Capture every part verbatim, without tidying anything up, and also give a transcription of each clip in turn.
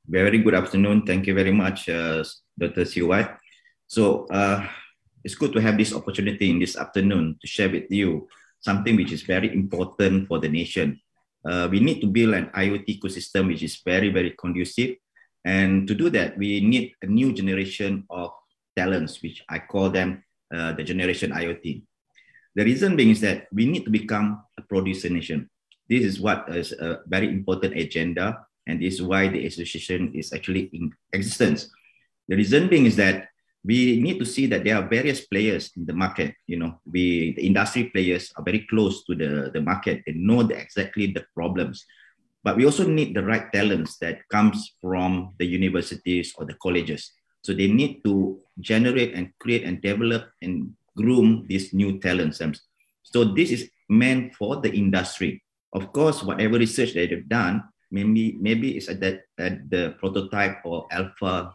Very good afternoon. Thank you very much, uh, Doctor Siwat. So uh, it's good to have this opportunity in this afternoon to share with you something which is very important for the nation. Uh, we need to build an IoT ecosystem which is very, very conducive. And to do that, we need a new generation of talents, which I call them uh, the generation IoT. The reason being is that we need to become a producer nation. This is what is a very important agenda, and this is why the association is actually in existence. The reason being is that we need to see that there are various players in the market. You know, we the industry players are very close to the, the market. They know the, exactly the problems. But we also need the right talents that comes from the universities or the colleges. So they need to generate and create and develop and groom these new talents. So this is meant for the industry. Of course, whatever research that they've done, maybe maybe it's at that at the prototype or alpha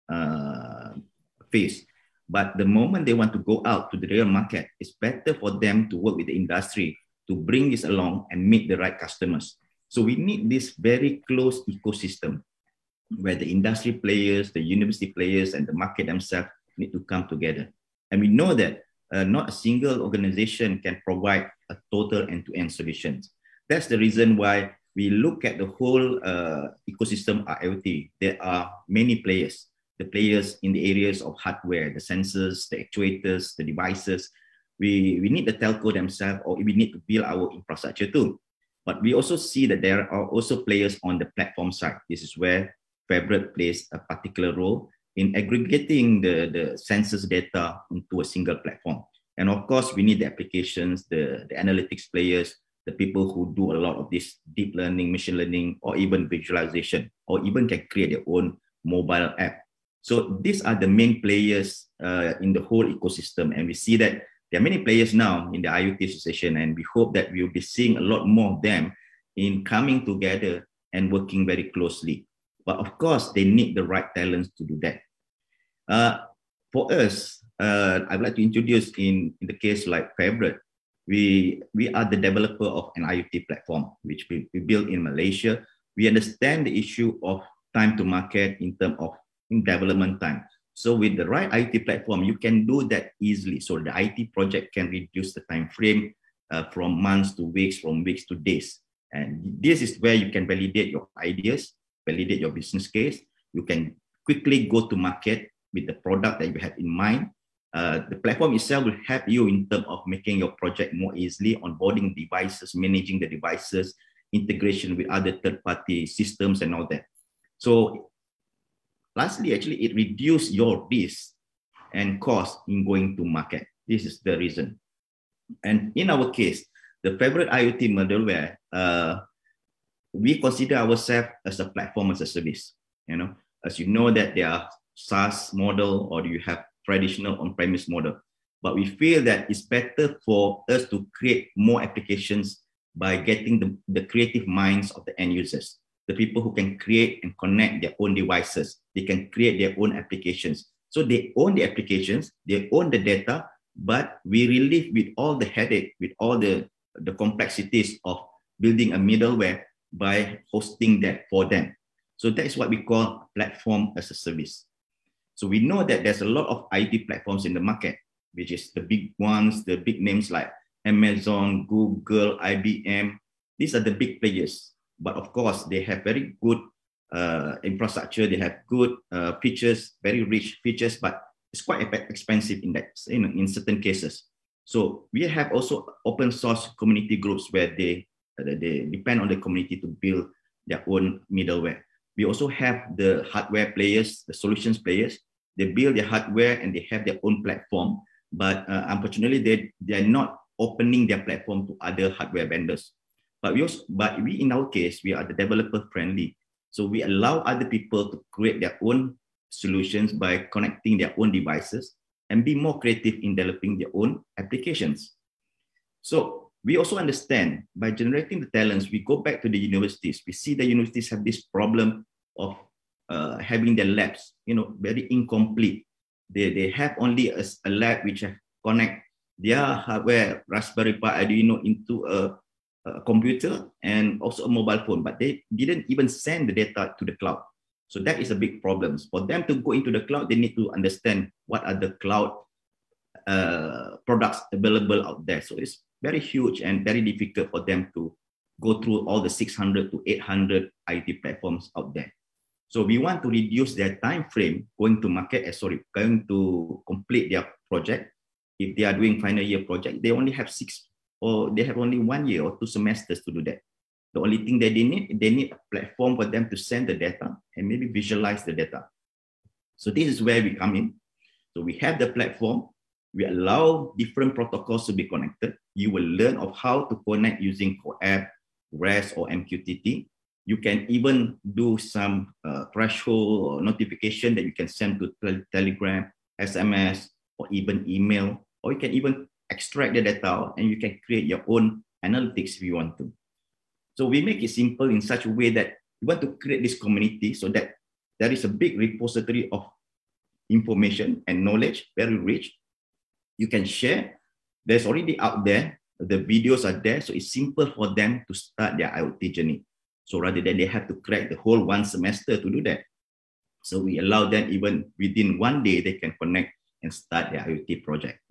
uh, phase. But the moment they want to go out to the real market, it's better for them to work with the industry to bring this along and meet the right customers. So we need this very close ecosystem where the industry players, the university players, and the market themselves need to come together. And we know that uh, not a single organization can provide a total end-to-end solution. That's the reason why we look at the whole uh, ecosystem of IoT. There are many players. The players in the areas of hardware, the sensors, the actuators, the devices. We, we need the telco themselves, or we need to build our infrastructure too. But we also see that there are also players on the platform side. This is where Fabric plays a particular role in aggregating the, the sensors data into a single platform. And of course, we need the applications, the, the analytics players, the people who do a lot of this deep learning, machine learning, or even visualization, or even can create their own mobile app. So these are the main players uh, in the whole ecosystem. And we see that there are many players now in the IoT association, and we hope that we'll be seeing a lot more of them in coming together and working very closely. But of course, they need the right talents to do that. Uh, for us, uh, I'd like to introduce in, in the case like Fabric, we, we are the developer of an IoT platform, which we, we built in Malaysia. We understand the issue of time to market in terms of in development time. So with the right IoT platform, you can do that easily. So the I T project can reduce the time frame uh, from months to weeks, from weeks to days. And this is where you can validate your ideas, validate your business case. You can quickly go to market with the product that you have in mind. Uh, the platform itself will help you in terms of making your project more easily, onboarding devices, managing the devices, integration with other third-party systems and all that. So lastly, actually, it reduces your risk and cost in going to market. This is the reason. And in our case, the Fabric IoT middleware, uh, we consider ourselves as a platform as a service. You know, as you know that there are SaaS model or you have traditional on-premise model. But we feel that it's better for us to create more applications by getting the, the creative minds of the end users. The people who can create and connect their own devices. They can create their own applications. So they own the applications, they own the data, but we relieve with all the headache, with all the, the complexities of building a middleware by hosting that for them. So that's what we call platform as a service. So we know that there's a lot of I T platforms in the market, which is the big ones, the big names like Amazon, Google, I B M. These are the big players. But of course, they have very good uh, infrastructure. They have good uh, features, very rich features, but it's quite expensive in that, in, in certain cases. So we have also open source community groups where they, uh, they depend on the community to build their own middleware. We also have the hardware players, the solutions players. They build their hardware and they have their own platform, but uh, unfortunately, they, they're not opening their platform to other hardware vendors. But we, also, but we, in our case, we are the developer friendly. So we allow other people to create their own solutions by connecting their own devices and be more creative in developing their own applications. So we also understand by generating the talents, we go back to the universities. We see the universities have this problem of uh, having their labs, you know, very incomplete. They, they have only a, a lab which have connect their hardware, Raspberry Pi, Arduino into a a computer and also a mobile phone, but they didn't even send the data to the cloud. So that is a big problem. For them to go into the cloud, they need to understand what are the cloud uh, products available out there. So it's very huge and very difficult for them to go through all the six hundred to eight hundred I T platforms out there. So we want to reduce their time frame going to market, uh, sorry, going to complete their project. If they are doing final year project, they only have six or they have only one year or two semesters to do that. The only thing that they need, they need a platform for them to send the data and maybe visualize the data. So this is where we come in. So we have the platform. We allow different protocols to be connected. You will learn of how to connect using CoAP, REST, or M Q T T. You can even do some uh, threshold or notification that you can send to Telegram, S M S, or even email, or you can even extract the data and you can create your own analytics if you want to. So we make it simple in such a way that we want to create this community so that there is a big repository of information and knowledge, very rich. You can share. There's already out there. The videos are there. So it's simple for them to start their IoT journey. So rather than they have to crack the whole one semester to do that. So we allow them even within one day, they can connect and start their IoT project.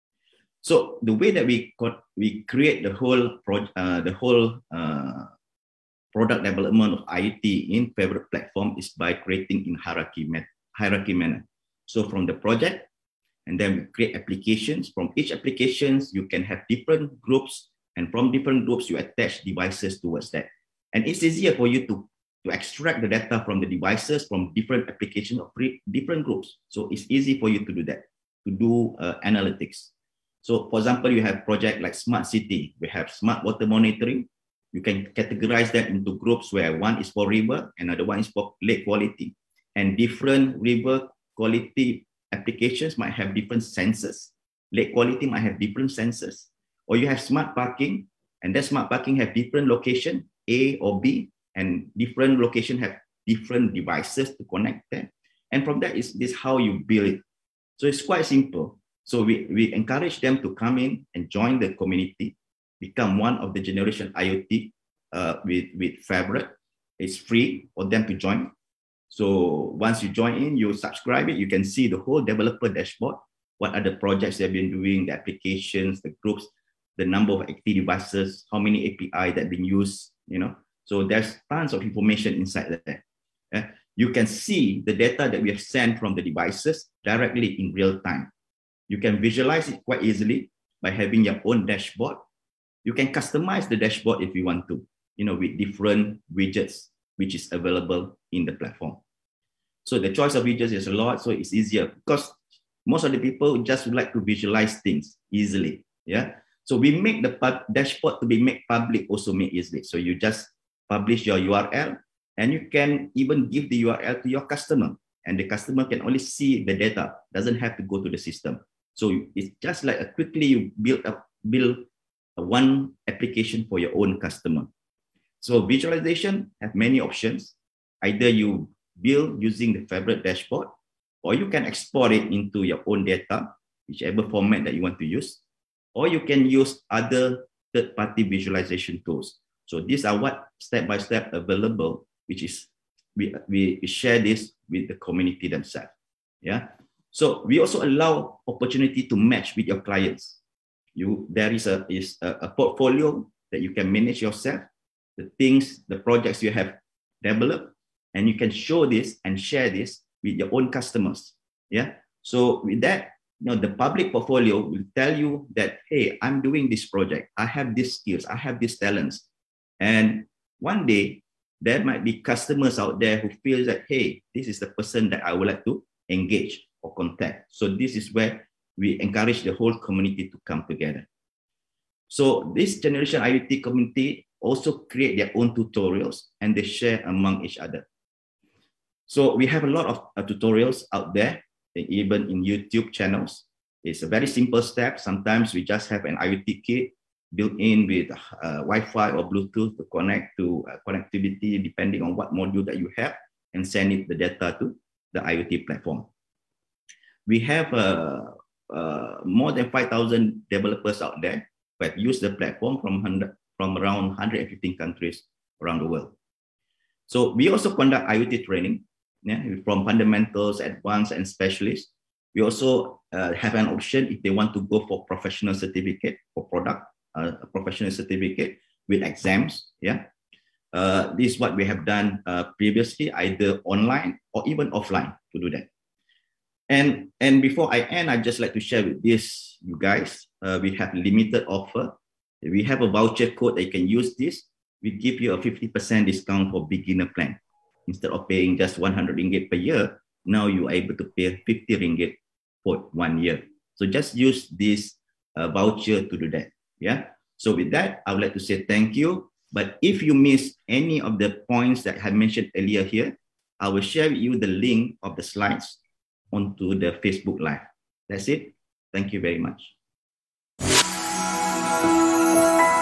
So the way that we we create the whole pro, uh, the whole uh, product development of IoT in Fabric platform is by creating in hierarchy hierarchy manner. So from the project, and then we create applications. From each applications, you can have different groups, and from different groups, you attach devices towards that. And it's easier for you to, to extract the data from the devices from different applications of different groups. So it's easy for you to do that, to do uh, analytics. So for example, you have project like Smart City. We have smart water monitoring. You can categorize that into groups where one is for river, another one is for lake quality. And different river quality applications might have different sensors. Lake quality might have different sensors. Or you have smart parking, and that smart parking have different location, A or B, and different location have different devices to connect them. And from that is this how you build it. So it's quite simple. So we, we encourage them to come in and join the community, become one of the generation IoT uh, with, with Fabric. It's free for them to join. So once you join in, you subscribe it, you can see the whole developer dashboard. What are the projects they've been doing, the applications, the groups, the number of active devices, how many A P I that have been used, you know. So there's tons of information inside there. Uh, you can see the data that we have sent from the devices directly in real time. You can visualize it quite easily by having your own dashboard. You can customize the dashboard if you want to, you know, with different widgets, which is available in the platform. So the choice of widgets is a lot, so it's easier because most of the people just would like to visualize things easily. Yeah. So we make the dashboard to be made public, also made easily. So you just publish your U R L and you can even give the U R L to your customer, and the customer can only see the data, doesn't have to go to the system. So it's just like a quickly you build up, build a one application for your own customer. So visualization have many options. Either you build using the Fabric dashboard, or you can export it into your own data, whichever format that you want to use, or you can use other third-party visualization tools. So these are what step-by-step available, which is we, we share this with the community themselves. Yeah. So we also allow opportunity to match with your clients. You there is a is a, a portfolio that you can manage yourself, the things, the projects you have developed, and you can show this and share this with your own customers. Yeah. So with that, you know, the public portfolio will tell you that, hey, I'm doing this project. I have these skills. I have these talents. And one day there might be customers out there who feel that, hey, this is the person that I would like to engage or contact. So this is where we encourage the whole community to come together. So this generation IoT community also create their own tutorials and they share among each other. So we have a lot of uh, tutorials out there, even in YouTube channels. It's a very simple step. Sometimes we just have an IoT kit built in with uh, Wi-Fi or Bluetooth to connect to uh, connectivity depending on what module that you have, and send it the data to the IoT platform. We have uh, uh, more than five thousand developers out there that use the platform from, from around one hundred fifteen countries around the world. So we also conduct IoT training. yeah, from fundamentals, advanced, and specialist. We also uh, have an option if they want to go for professional certificate for product, uh, a professional certificate with exams. Yeah, uh, this is what we have done uh, previously, either online or even offline to do that. And and before I end, I'd just like to share with this you guys. Uh, we have limited offer. We have a voucher code that you can use this. We give you a fifty percent discount for beginner plan. Instead of paying just one hundred ringgit per year, now you are able to pay fifty ringgit for one year. So just use this uh, voucher to do that. Yeah. So with that, I would like to say thank you. But if you miss any of the points that I mentioned earlier here, I will share with you the link of the slides onto the Facebook Live. That's it. Thank you very much.